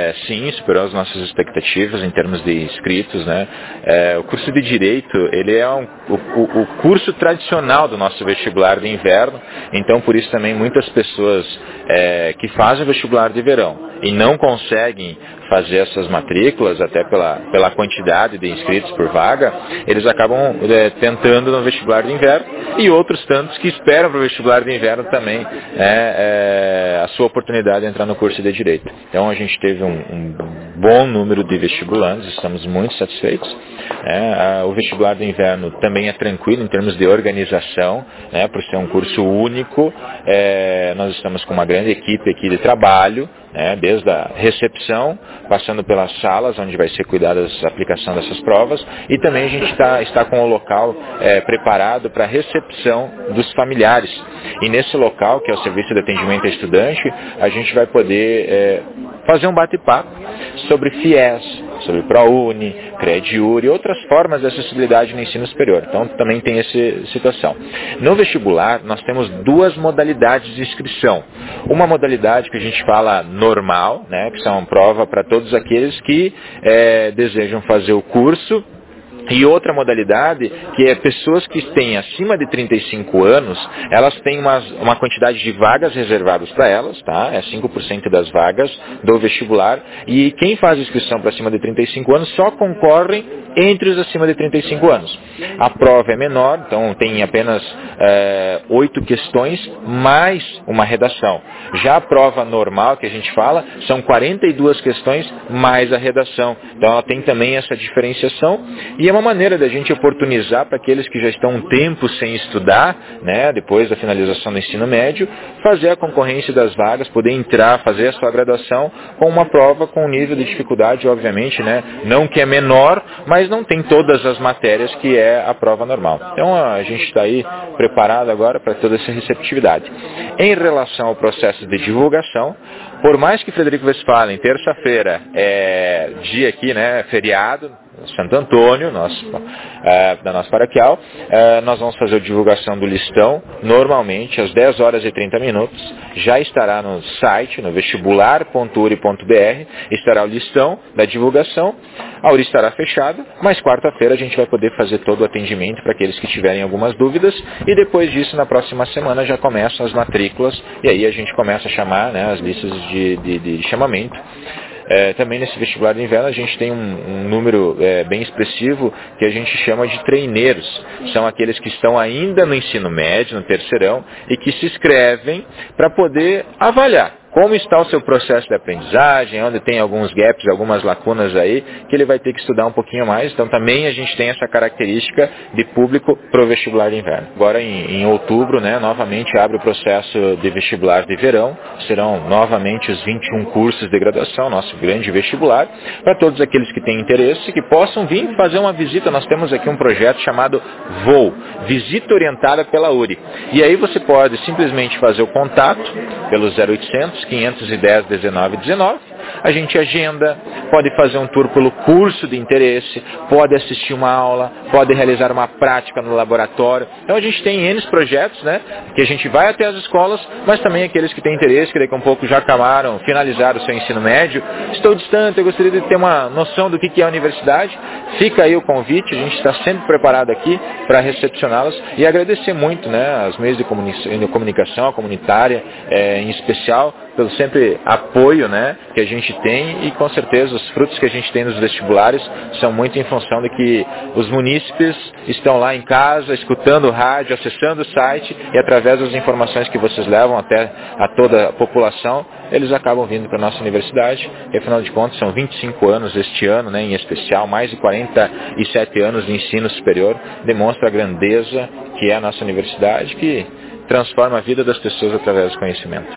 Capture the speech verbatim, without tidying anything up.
é, sim, superou as nossas expectativas em termos de inscritos, né? É, o curso de Direito, ele é um, o, o, o curso tradicional do nosso vestibular de inverno, então por isso também muitas pessoas é, que fazem o vestibular de verão e não conseguem fazer essas matrículas, até pela, pela quantidade de inscritos por vaga, eles acabam é, tentando no vestibular de inverno, e outros tantos que esperam para o vestibular de inverno também é, é, a sua oportunidade de entrar no curso de Direito. Então a gente teve um, um bom número de vestibulantes, estamos muito satisfeitos. É, a, o vestibular de inverno também é tranquilo em termos de organização, né, por ser um curso único. É, nós estamos com uma grande equipe aqui de trabalho, né, desde a recepção, passando pelas salas onde vai ser cuidada a aplicação dessas provas, e também a gente tá, está com o local é, preparado para a recepção dos familiares. E nesse local, que é o Serviço de Atendimento a Estudante, a gente vai poder é, fazer um bate-papo sobre FIES, sobre ProUni, CredUri e outras formas de acessibilidade no ensino superior. Então também tem essa situação. No vestibular, nós temos duas modalidades de inscrição. Uma modalidade que a gente fala normal, né, que são prova para todos aqueles que é, desejam fazer o curso, e outra modalidade, que é pessoas que têm acima de trinta e cinco anos, elas têm uma, uma quantidade de vagas reservadas para elas, tá? É cinco por cento das vagas do vestibular, e quem faz inscrição para acima de trinta e cinco anos só concorrem entre os acima de trinta e cinco anos. A prova é menor, então tem apenas oito é, questões, mais uma redação. Já a prova normal, que a gente fala, são quarenta e duas questões, mais a redação. Então ela tem também essa diferenciação, e é uma maneira da gente oportunizar para aqueles que já estão um tempo sem estudar, né, depois da finalização do ensino médio, fazer a concorrência das vagas, poder entrar, fazer a sua graduação com uma prova com um nível de dificuldade, obviamente, né, não que é menor, mas não tem todas as matérias que é a prova normal. Então a gente está aí preparado agora para toda essa receptividade. Em relação ao processo de divulgação, por mais que Frederico Westphalen, terça-feira, é dia aqui, né, feriado, Santo Antônio, nosso, é, da nossa paroquial, é, nós vamos fazer a divulgação do listão, normalmente às dez horas e trinta minutos, já estará no site, no vestibular ponto uri ponto br, estará o listão da divulgação. A URI estará fechada, mas quarta-feira a gente vai poder fazer todo o atendimento para aqueles que tiverem algumas dúvidas, e depois disso, na próxima semana, já começam as matrículas, e aí a gente começa a chamar, né, as listas de, de, de chamamento. É, também nesse vestibular de inverno a gente tem um, um número é, bem expressivo que a gente chama de treineiros. São aqueles que estão ainda no ensino médio, no terceirão, e que se inscrevem para poder avaliar como está o seu processo de aprendizagem, onde tem alguns gaps, algumas lacunas aí, que ele vai ter que estudar um pouquinho mais. Então também a gente tem essa característica de público para o vestibular de inverno. Agora em, em outubro, né, novamente abre o processo de vestibular de verão. Serão novamente os vinte e um cursos de graduação, nosso grande vestibular, para todos aqueles que têm interesse, que possam vir fazer uma visita. Nós temos aqui um projeto chamado VOO, Visita Orientada pela URI. E aí você pode simplesmente fazer o contato pelo zero oitocentos, quinhentos e dez, dezenove dezenove, a gente agenda, pode fazer um tour pelo curso de interesse, pode assistir uma aula, pode realizar uma prática no laboratório. Então a gente tem N projetos, né, que a gente vai até as escolas, mas também aqueles que têm interesse, que daqui a um pouco já acabaram, finalizaram o seu ensino médio. Estou distante, eu gostaria de ter uma noção do que é a universidade. Fica aí o convite, a gente está sempre preparado aqui para recepcioná-los, e agradecer muito, né, aos meios de comunicação, a comunitária é, em especial, pelo sempre apoio, né, que a gente tem, e com certeza os frutos que a gente tem nos vestibulares são muito em função de que os munícipes estão lá em casa, escutando o rádio, acessando o site, e através das informações que vocês levam até a toda a população, eles acabam vindo para a nossa universidade, e afinal de contas são vinte e cinco anos este ano, né, em especial, mais de quarenta e sete anos de ensino superior, demonstra a grandeza que é a nossa universidade, que transforma a vida das pessoas através do conhecimento.